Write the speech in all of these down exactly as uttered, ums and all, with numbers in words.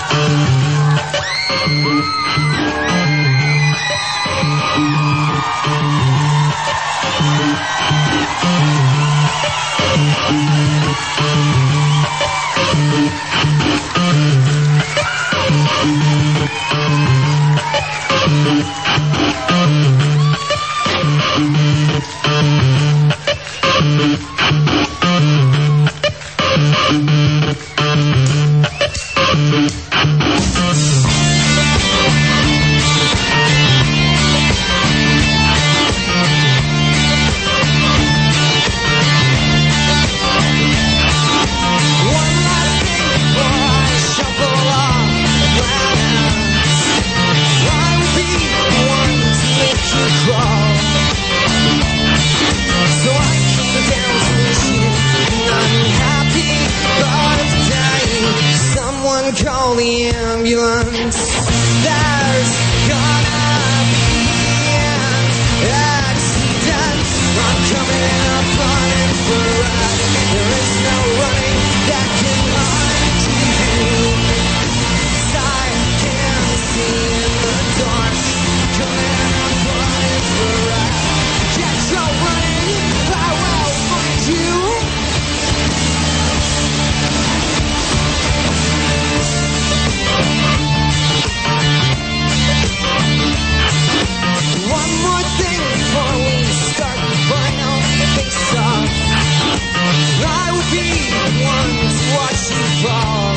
Call the ambulance. There's gonna be an accident. I'm coming up running for ride. There is no running that can undo you. I can see in the dark. Coming up running for ride. Get your running, I will find you. One more thing before we start the final face-off. I will be the one to watch you fall,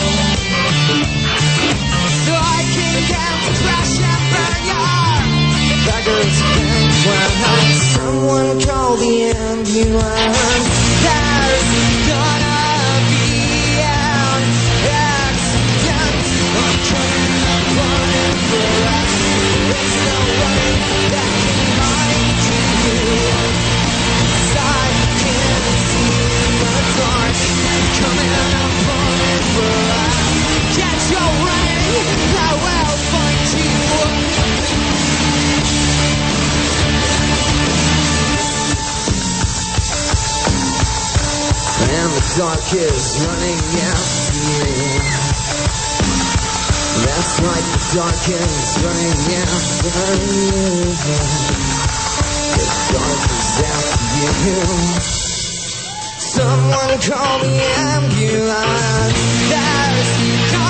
so I can get to crash and burn your beggars bank when I someone call the ambulance. There's gonna be an accident. I'm coming up running for us. There's no running that can hide you. I can see in the dark. Coming up running for us. Get your running, I will find you. And the dark is running after me. That's right, the dark is running after you. The dark is after you. Someone call the ambulance. There's